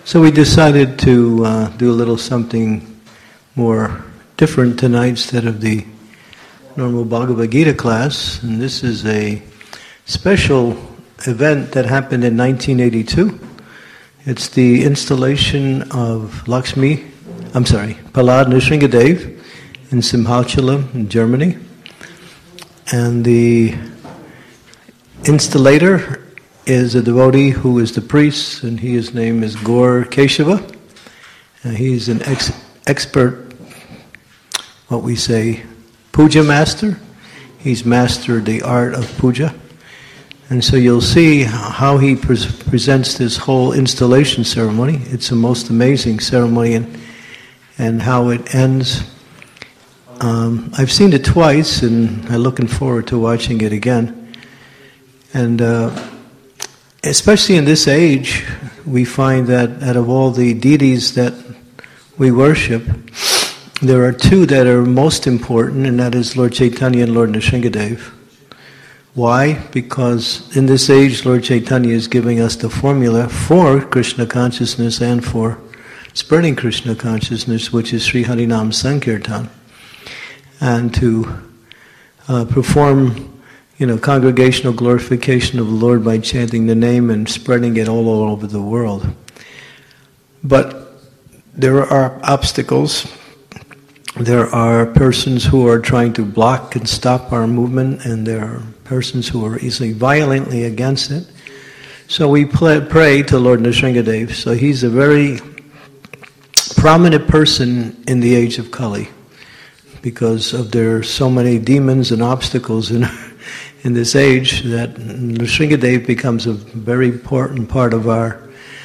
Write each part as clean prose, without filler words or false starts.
So we decided to do a little something more different tonight instead of the normal Bhagavad Gita class. And this is a special event that happened in 1982. It's the installation of Prahlad Nrsingadev in Simhachala in Germany. And the installator is a devotee who is the priest, and his name is Gaur Keshava. He's an expert, what we say, puja master. He's mastered the art of puja. And so you'll see how he presents this whole installation ceremony. It's a most amazing ceremony, and how it ends. I've seen it twice, and I'm looking forward to watching it again. And especially in this age, we find that out of all the deities that we worship, there are two that are most important, and that is Lord Chaitanya and Lord Nrsingadev. Why? Because in this age, Lord Chaitanya is giving us the formula for Krishna consciousness and for spreading Krishna consciousness, which is Sri Harinam Sankirtan. And to perform congregational glorification of the Lord by chanting the name and spreading it all over the world. But there are obstacles. There are persons who are trying to block and stop our movement, and there are persons who are easily violently against it. So we pray to Lord Nrsingadev. So he's a very prominent person in the age of Kali, because of there are so many demons and obstacles in this age, that Nrsingadev becomes a very important part of our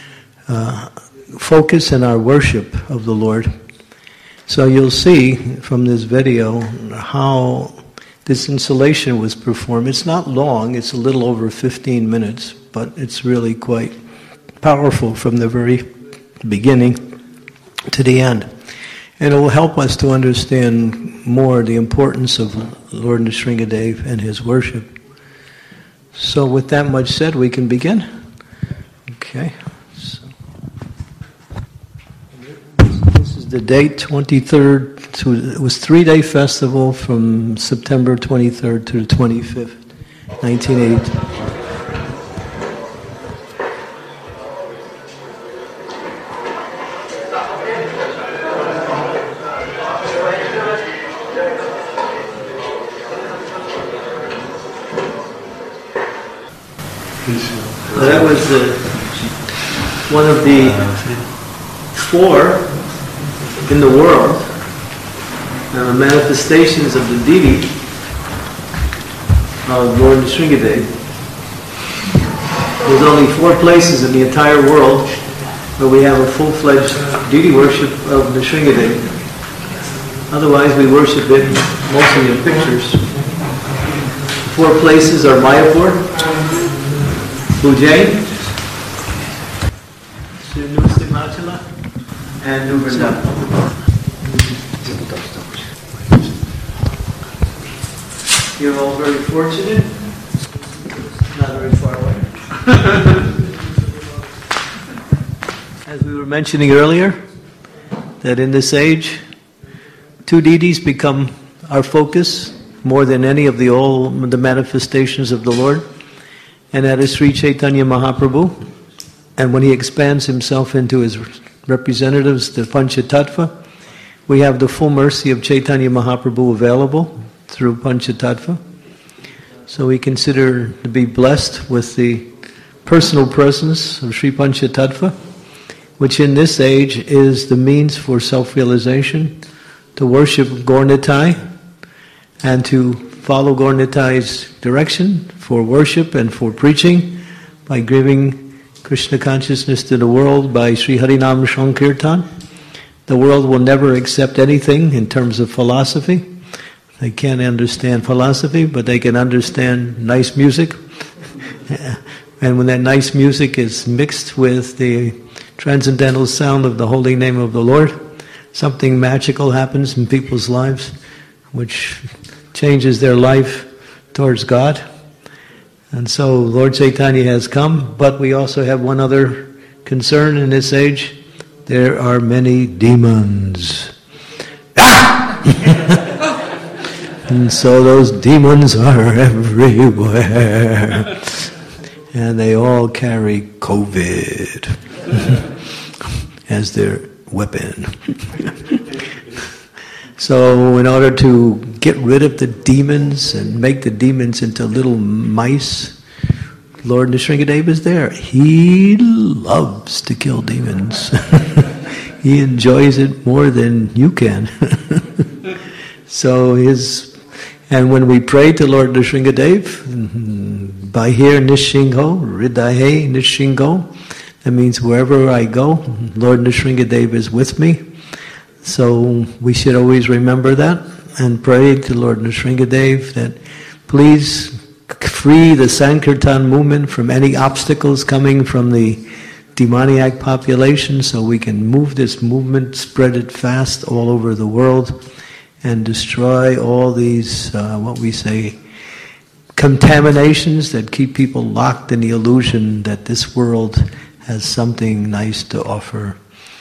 focus and our worship of the Lord. So you'll see from this video how this installation was performed. It's not long, it's a little over 15 minutes, but it's really quite powerful from the very beginning to the end. And it will help us to understand more the importance of Lord Nrsingadev and his worship. So with that much said, we can begin. Okay. So, this is the date, 23rd. It was 3-day festival from September 23rd to the 25th, 1982. That was one of the 4 in the world manifestations of the deity of Lord Nrsingadev. There's only 4 places in the entire world where we have a full-fledged deity worship of Nrsingadev. Otherwise, we worship it mostly in pictures. 4 places are Mayapur, Ujjain, New Simhachala, and New Vrindavan. You're all very fortunate. Not very far away. As we were mentioning earlier, that in this age, 2 deities become our focus more than any of the manifestations of the Lord. And that is Sri Chaitanya Mahaprabhu. And when he expands himself into his representatives, the Panchatattva, we have the full mercy of Chaitanya Mahaprabhu available through Panchatattva. So we consider to be blessed with the personal presence of Sri Panchatattva, which in this age is the means for self-realization, to worship Gaur Nitai, and to follow Gaur Nitai's direction for worship and for preaching by giving Krishna consciousness to the world by Sri Harinam Sankirtan. The world will never accept anything in terms of philosophy. They can't understand philosophy, but they can understand nice music. And when that nice music is mixed with the transcendental sound of the holy name of the Lord, something magical happens in people's lives, which changes their life towards God. And so Lord Chaitanya has come, but we also have one other concern in this age? There are many demons. Ah! And so those demons are everywhere. And they all carry COVID as their weapon. So in order to get rid of the demons and make the demons into little mice, Lord Nrsingadev is there. He loves to kill demons. He enjoys it more than you can. And when we pray to Lord Nrsingadev, Bahir Nishingho, Ridahe Nishingho, that means wherever I go, Lord Nrsingadev is with me. So we should always remember that and pray to Lord Nrsingadev that please free the Sankirtan movement from any obstacles coming from the demoniac population so we can move this movement, spread it fast all over the world and destroy all these, contaminations that keep people locked in the illusion that this world has something nice to offer.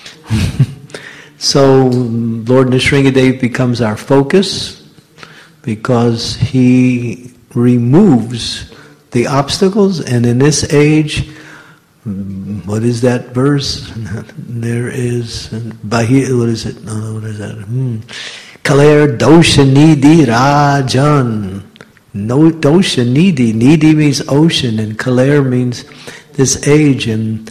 So Lord Nrsingadev becomes our focus because he removes the obstacles, and in this age, what is that verse? There is, what is it? What is that? Kaler dosha nidhi rajan. No dosha nidhi. Nidhi means ocean, and kaler means this age, and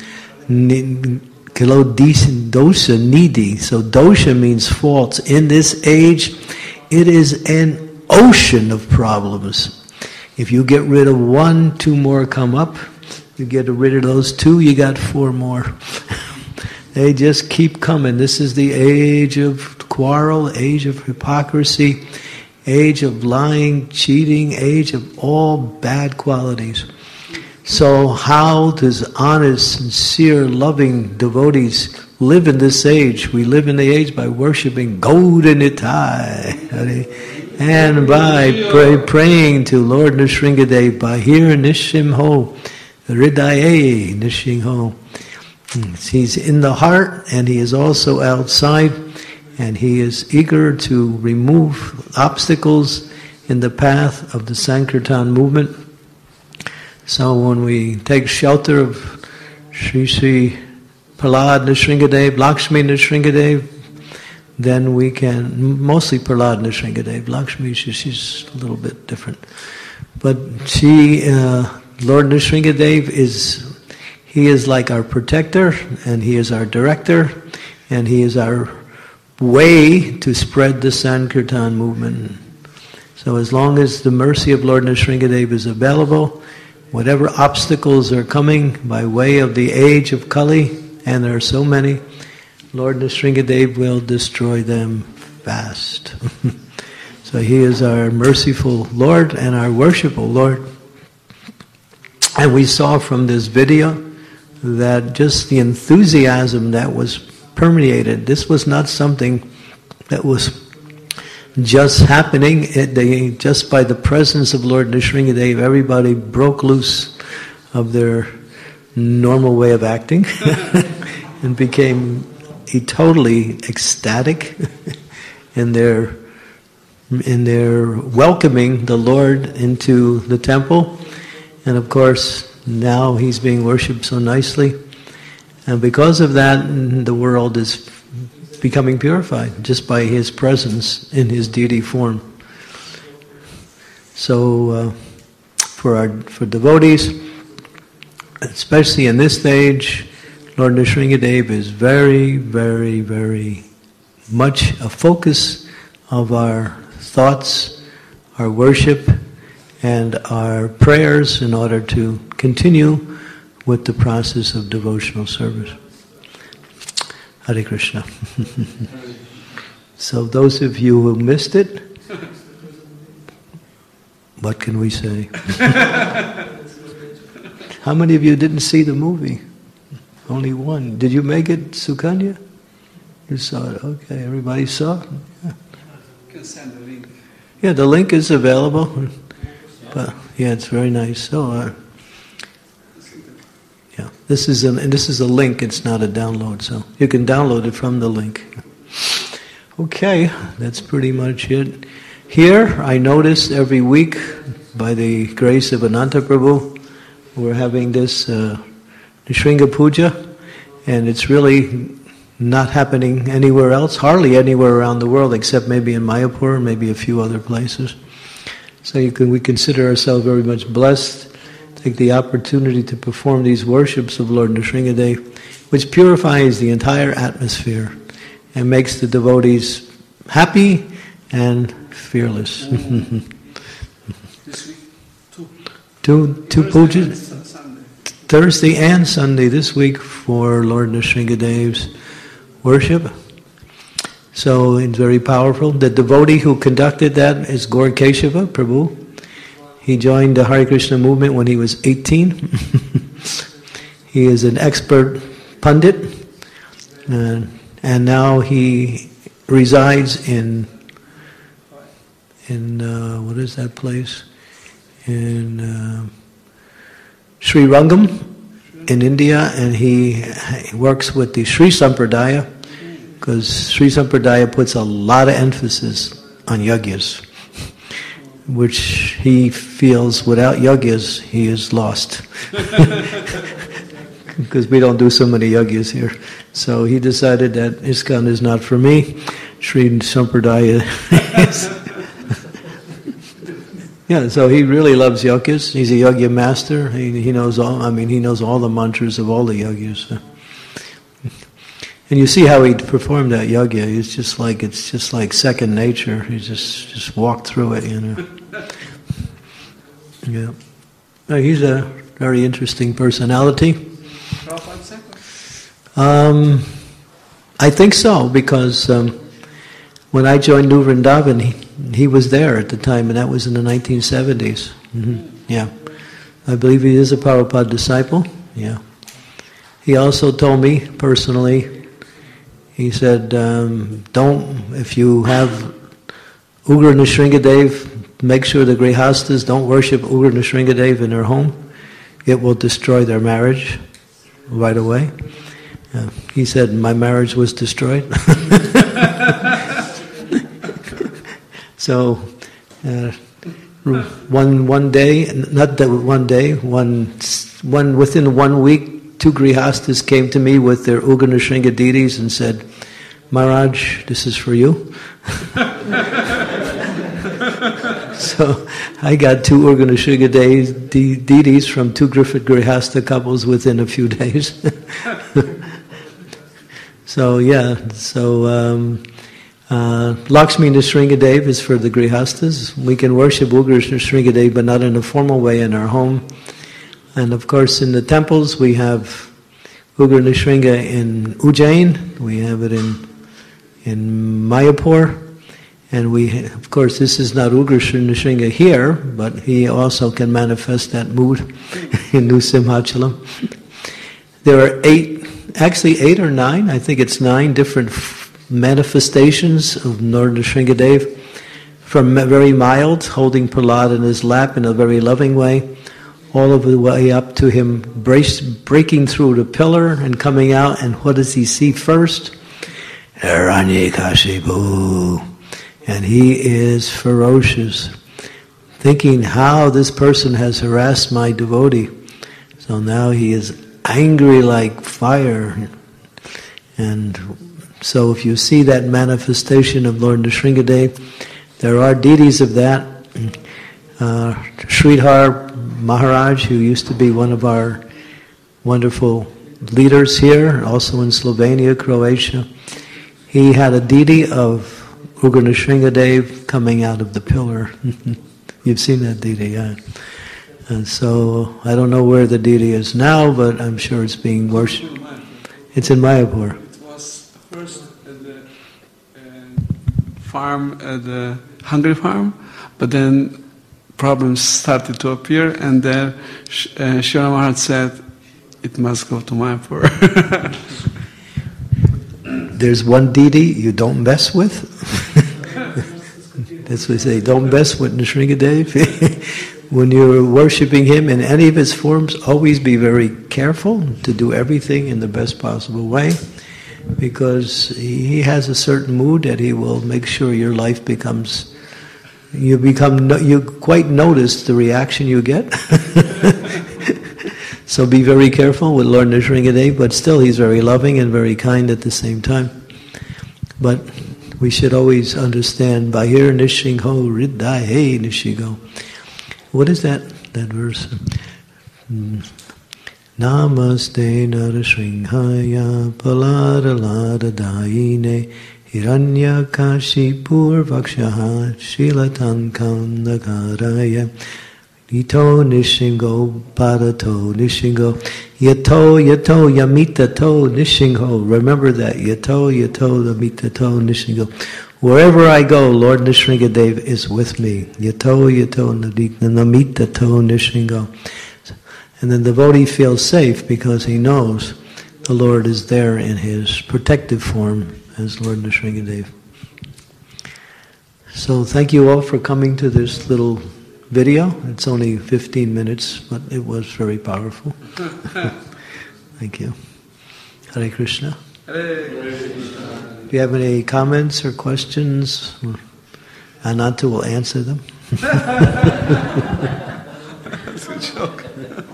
kilo dosha nidhi. So dosha means faults. In this age, it is an ocean of problems. If you get rid of one, two more come up. You get rid of those two, you got four more. They just keep coming. This is the age of quarrel, age of hypocrisy, age of lying, cheating, age of all bad qualities. So how does honest, sincere, loving devotees live in this age? We live in the age by worshipping Gaudanitai. And by praying to Lord Nrsingadev, Bahir Nishimho, Ridaye Nishimho. He's in the heart and he is also outside, and he is eager to remove obstacles in the path of the Sankirtan movement. So when we take shelter of Sri Prahlad Nrsingadev, Lakshmi Nrsingadev, then we can, mostly Prahlad Nrsingadev, Lakshmi, she's a little bit different. But Lord Nrsingadev he is like our protector, and he is our director, and he is our way to spread the Sankirtan movement. So as long as the mercy of Lord Nrsingadev is available, whatever obstacles are coming by way of the age of Kali, and there are so many, Lord Nrsingadev will destroy them fast. So he is our merciful Lord and our worshipful Lord. And we saw from this video that just the enthusiasm that was permeated, this was not something that was just happening. Just by the presence of Lord Nrsingadev, everybody broke loose of their normal way of acting and became totally ecstatic in their welcoming the Lord into the temple. And of course, now he's being worshipped so nicely. And because of that, the world is becoming purified just by his presence in his deity form. So for devotees, especially in this stage, Lord Nrsingadev is very, very, very much a focus of our thoughts, our worship, and our prayers in order to continue with the process of devotional service. Hare Krishna. So those of you who missed it, what can we say? How many of you didn't see the movie? Only one. Did you make it, Sukanya? You saw it. Okay, everybody saw it? Yeah. You can send the link. Yeah, the link is available. But yeah, it's very nice. So, yeah. This is a link, it's not a download, so you can download it from the link. Okay, that's pretty much it. Here, I notice every week, by the grace of Ananta Prabhu, we're having this Nrsinga Puja, and it's really not happening anywhere else, hardly anywhere around the world, except maybe in Mayapur, maybe a few other places. So we consider ourselves very much blessed, take the opportunity to perform these worships of Lord Nrsingadev, which purifies the entire atmosphere and makes the devotees happy and fearless. This week, two pujas, Thursday and Sunday this week for Lord Nrsingadev's worship. So it's very powerful. The devotee who conducted that is Gaur Keshava Prabhu. He joined the Hare Krishna movement when he was 18. He is an expert pundit, and now he resides in what is that place? In Sri Rangam in India, and he works with the Sri Sampradaya, because Sri Sampradaya puts a lot of emphasis on yagyas, which he feels without yagyas he is lost. Because we don't do so many yagyas here. So he decided that ISKCON is not for me. Sri Sampradaya is. Yeah, so he really loves yagyas. He's a yagya master. He knows all. He knows all the mantras of all the yagyas. And you see how he performed that yagya. It's just like second nature. He just walked through it, Yeah. He's a very interesting personality. I think so, because when I joined New Vrindavan, he was there at the time, and that was in the 1970s. Yeah. I believe he is a Prabhupada disciple. Yeah. He also told me personally, he said, if you have Ugra Nrsingadev, make sure the Grihastas don't worship Ugra Nrsingadev in their home. It will destroy their marriage right away. He said, my marriage was destroyed. So, one day, not that one day, within 1 week, 2 Grihastas came to me with their Ugra Nrsinga deities and said, Maharaj, this is for you. So I got 2 Ugra Nrsinga deities from 2 Grihasta couples within a few days. So Lakshmi Nrsingadev is for the Grihastas. We can worship Ugra Nrsingadev, but not in a formal way in our home. And of course in the temples we have Ugra Nrsinga in Ujjain, we have it in Mayapur, and of course this is not Ugra Nrsinga here, but he also can manifest that mood in New Simhachalam. There are 8 or 9, I think it's 9 different manifestations of Lord Nrsingadev, from very mild, holding Prahlad in his lap in a very loving way, all of the way up to him breaking through the pillar and coming out, and what does he see first? Hiranyakashipu. And he is ferocious, thinking how this person has harassed my devotee. So now he is angry like fire. And so if you see that manifestation of Lord Nrsingadev, there are deities of that. Sridhar Maharaj, who used to be one of our wonderful leaders here, also in Slovenia, Croatia, he had a deity of Ugra Nrsingadev coming out of the pillar. You've seen that deity, yeah. And so I don't know where the deity is now, but I'm sure it's being worshipped. It's in Mayapur. It was first at the farm, at the Hungry farm, but then problems started to appear, and then Srila Maharaj said, it must go to Mayapur. There's one deity you don't mess with. That's what they say, don't mess with Nrsingadev. when you're worshipping him in any of his forms, always be very careful to do everything in the best possible way, because he has a certain mood that he will make sure your life becomes, you quite notice the reaction you get. So be very careful with Lord Nrsingadev, but still he's very loving and very kind at the same time. But we should always understand, Bahir Nishingho Riddhai Hey Nishigo. What is that verse? Namaste Narasringhaya Paladalada Daine Hiranya Kashipur Vakshaha Shilatan Kandakaraya Ito Nishingo Padato Nishingo Yato Yamita To Nishingo. Remember that. Yato Yamita To Nishingo. Wherever I go, Lord Nrsingadev is with me. Yato Namita To Nishingo. And the devotee feels safe because he knows the Lord is there in his protective form as Lord Nrsingadev. So thank you all for coming to this little video. It's only 15 minutes, but it was very powerful. Thank you. Hare Krishna. Hare Krishna. If you have any comments or questions, Ananta will answer them. That's a joke.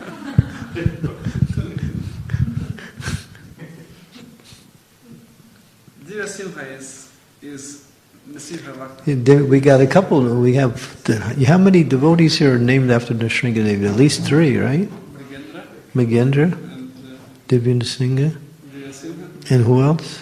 Divya Simha is Nrsimha Bhakta. We got a couple. We have. How many devotees here are named after Nrsingadev? At least 3, right? Magendra, Divya Singha, and who else?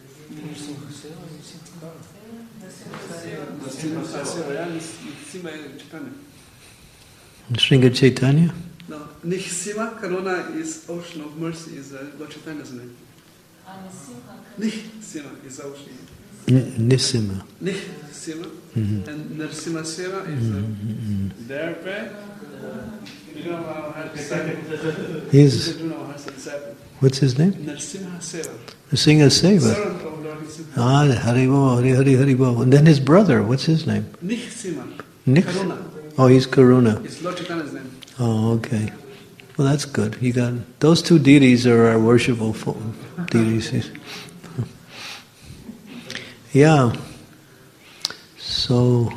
Nrsinga Chaitanya? No, Nrsimha Karuna is ocean of mercy, is Lord Chaitanya's name. Nrsimha is ocean. Nisima. Nrsimha. And Nrsimha Seva is their pay. You know how to say What's his name? Nrsimha Seva. Nrsimha Seva. Servant of Lord Nrsimha. Haribo, Haribo. And then his brother, what's his name? Nrsimha. Karuna. Oh, he's Karuna. It's Lord Chaitanya's name. Oh, okay. Well, that's good. You got those 2 deities are our worshipful deities. Yeah. So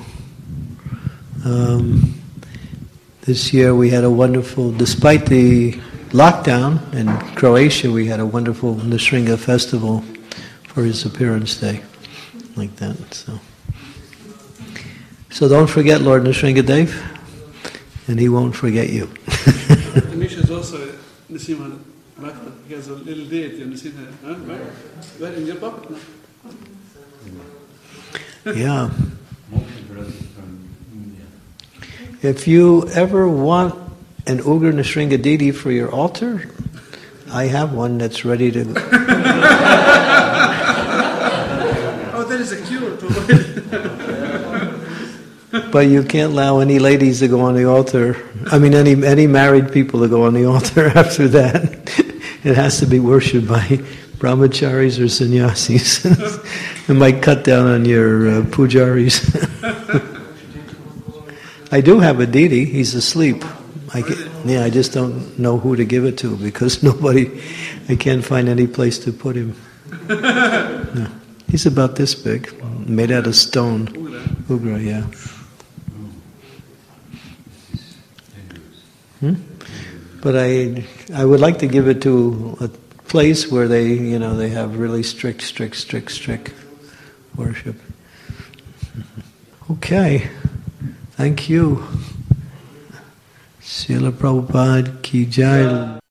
this year we had a wonderful, despite the lockdown in Croatia, we had a wonderful Nrsinga festival for his appearance day, like that. So don't forget Lord Nrsingadev, and he won't forget you. Amisha is also a Nrsimha Bhakta. He has a little deity, Nrsimha. Right? Right in your pocket now. Yeah. If you ever want an Ugra Nrsinga deity for your altar, I have one that's ready to go. Oh, that is a cure to avoid. But you can't allow any ladies to go on the altar. I mean, any married people to go on the altar after that. It has to be worshipped by brahmacharis or sannyasis. It might cut down on your pujaris. I do have a deity. He's asleep. I just don't know who to give it to because I can't find any place to put him. No. He's about this big, made out of stone. Ugra, yeah. But I would like to give it to a place where they have really strict worship. Okay, thank you. Srila Prabhupada ki jai.